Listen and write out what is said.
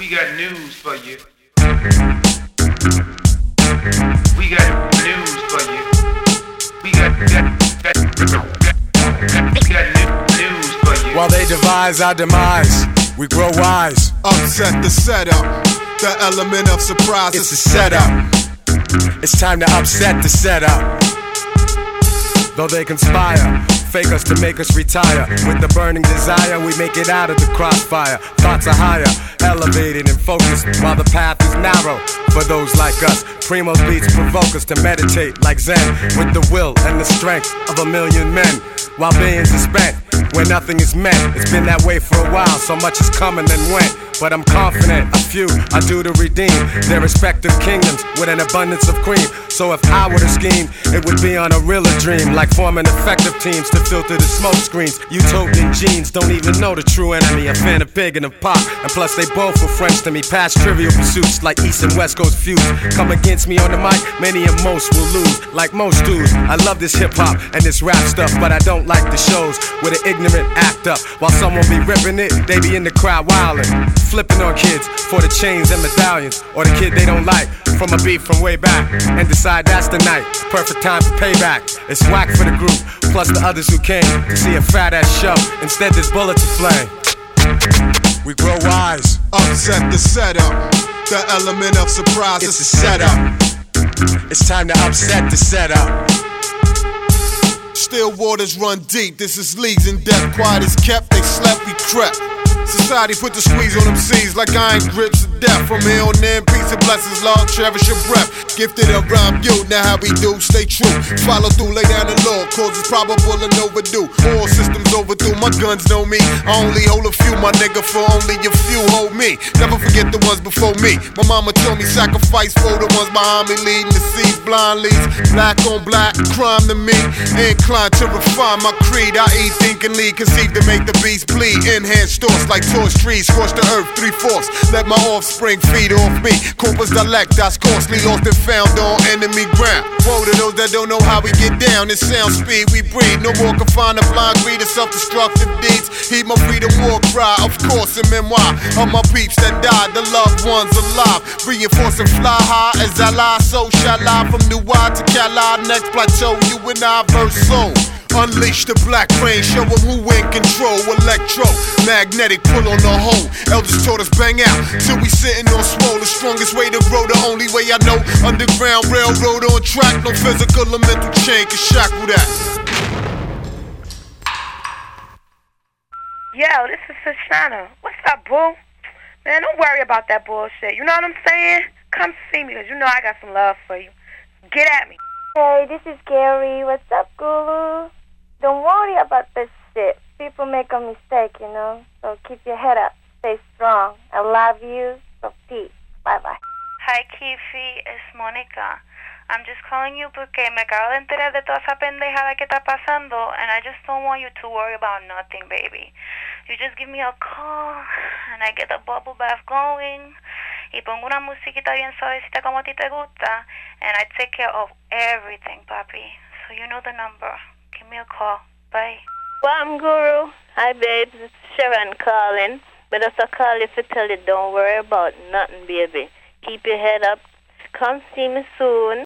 We got news for you. We got news for you. We got news for you. While they devise our demise, we grow wise. Upset the setup. The element of surprise is the setup. It's time to upset the setup. Though they conspire, fake us to make us retire. With the burning desire, we make it out of the crossfire. Thoughts are higher, elevated and focused, while the path is narrow for those like us. Primo's beats provoke us to meditate like Zen, with the will and the strength of a million men, while billions are spent where nothing is meant. It's been that way for a while, so much has come and then went. But I'm confident a few are due to redeem their respective kingdoms with an abundance of cream. So if I were to scheme, it would be on a realer dream, like forming effective teams to filter the smoke screens. Utopian genes don't even know the true enemy, a fan of Pig and of Pop. And plus they both were friends to me, past trivial pursuits like East and West Coast feuds. Come against me on the mic, many and most will lose. Like most dudes, I love this hip hop and this rap stuff, but I don't like the shows where the ignorant act up. While someone be ripping it, they be in the crowd wildin', flipping on kids for the chains and medallions, or the kid they don't like from a beef from way back, and decide that's the night, perfect time for payback. It's whack for the group, plus the others who came to see a fat ass show. Instead there's bullets aflame. We grow wise. Upset the setup. The element of surprise is the setup. It's time to upset the setup. Still waters run deep. This is leagues in depth. Quiet is kept. They slept. We crept. Society put the squeeze on them C's like iron grips of death. From here on in, peace and blessings, Lord, cherish your breath. Gifted of rhyme, you, now how we do, stay true. Follow through, lay down the law, cause it's probable and overdue. All systems overdue, my guns know me. I only hold a few, my nigga, for only a few hold me. Never forget the ones before me. My mama told me sacrifice for the ones behind me, leading the seas, blind leads. Black on black, crime to me. Inclined to refine my creed. I eat, think, and lead, conceived to make the beast bleed. Enhanced thoughts like torch trees, scorch the earth 3/4. Let my offspring feed off me. Corpus dialectas, costly, lost and found on enemy ground. Woe to those that don't know how we get down. This sound speed we breathe. No more confined to blind greed and self-destructive deeds. Heed my freedom war cry, of course, a memoir of my peeps that died, the loved ones alive. Reinforce and fly high as I lie, so shall I. From New Wide to Cali, next plateau, you and I verse soul. Unleash the black rain, show them who in control. Electro, magnetic, pull on the hole. Elders taught us bang out, till we sitting on swole. The strongest way to grow, the only way I know. Underground railroad on track, no physical or mental chain can shackle that. Yo, this is Shoshana. What's up, boo? Man, don't worry about that bullshit. You know what I'm saying? Come see me, cause you know I got some love for you. Get at me. Hey, this is Gary. What's up, Guru? Don't worry about this shit. People make a mistake, you know? So keep your head up. Stay strong. I love you. So peace. Bye-bye. Hi, Kifi. Es Mónica. I'm just calling you porque me acabo de enterar de toda esa pendejada que está pasando, and I just don't want you to worry about nothing, baby. You just give me a call, and I get the bubble bath going, y pongo una musiquita bien suavecita como a ti te gusta, and I take care of everything, papi. So you know the number. Give me a call. Bye. Bam, Guru. Hi, babes. It's Sharon calling. But just a call if you tell you don't worry about nothing, baby. Keep your head up. Come see me soon.